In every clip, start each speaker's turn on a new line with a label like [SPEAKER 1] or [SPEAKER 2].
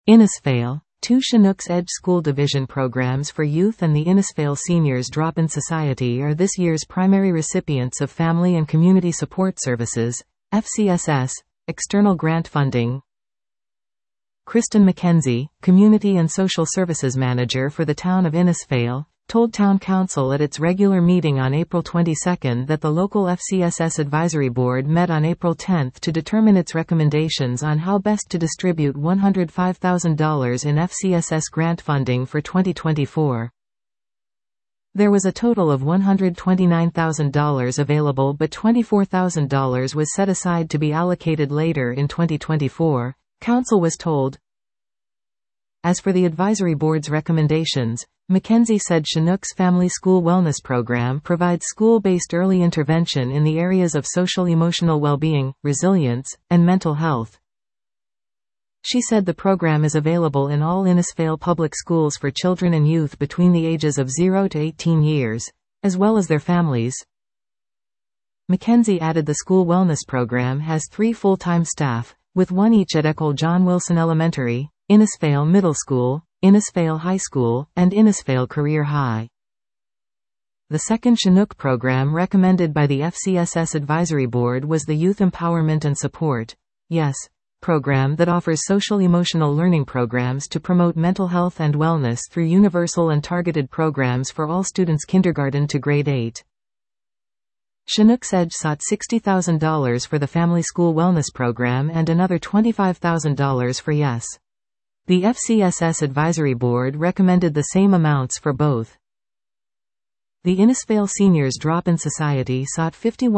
[SPEAKER 1] Innisfail. Two Chinook's Edge School Division programs for youth and the Innisfail Seniors Drop-in Society are this year's primary recipients of Family and Community Support Services, FCSS, external grant funding. Kristen McKenzie, Community and Social Services Manager for the town of Innisfail, told Town Council at its regular meeting on April 22 that the local FCSS Advisory Board met on April 10 to determine its recommendations on how best to distribute $105,000 in FCSS grant funding for 2024. There was a total of $129,000 available, but $24,000 was set aside to be allocated later in 2024, Council was told. As for the Advisory Board's recommendations, McKenzie said Chinook's Family School Wellness Program provides school-based early intervention in the areas of social-emotional well-being, resilience, and mental health. She said the program is available in all Innisfail public schools for children and youth between the ages of 0 to 18 years, as well as their families. McKenzie added the school wellness program has 3 full-time staff, with 1 each at Ecole John Wilson Elementary, Innisfail Middle School, Innisfail High School, and Innisfail Career High. The second Chinook program recommended by the FCSS Advisory Board was the Youth Empowerment and Support, YES, program that offers social-emotional learning programs to promote mental health and wellness through universal and targeted programs for all students kindergarten to grade 8. Chinook's Edge sought $60,000 for the Family School Wellness Program and another $25,000 for YES. The FCSS Advisory Board recommended the same amounts for both. The Innisfail Seniors Drop-in Society sought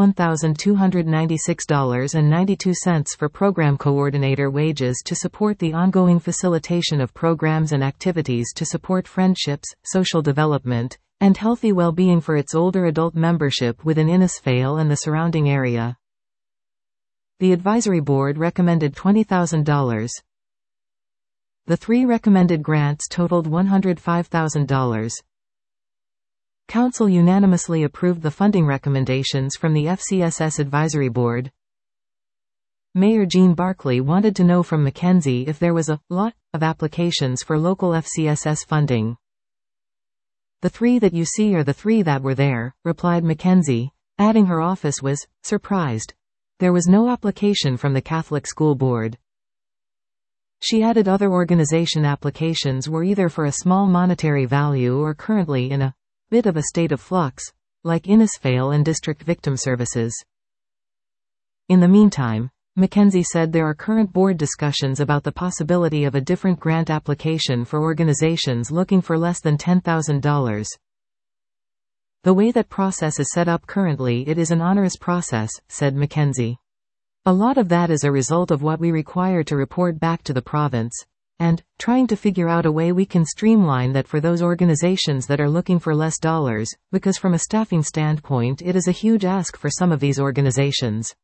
[SPEAKER 1] $51,296.92 for program coordinator wages to support the ongoing facilitation of programs and activities to support friendships, social development, and healthy well-being for its older adult membership within Innisfail and the surrounding area. The Advisory Board recommended $20,000. The 3 recommended grants totaled $105,000. Council unanimously approved the funding recommendations from the FCSS Advisory Board. Mayor Jean Barclay wanted to know from McKenzie if there was a lot of applications for local FCSS funding. "The 3 that you see are the 3 that were there," replied McKenzie, adding her office was surprised. There was no application from the Catholic School Board. She added other organization applications were either for a small monetary value or currently in a bit of a state of flux, like Innisfail and District Victim Services. In the meantime, McKenzie said there are current board discussions about the possibility of a different grant application for organizations looking for less than $10,000. "The way that process is set up currently, it is an onerous process," said McKenzie. "A lot of that is a result of what we require to report back to the province, and trying to figure out a way we can streamline that for those organizations that are looking for less dollars, because from a staffing standpoint it is a huge ask for some of these organizations."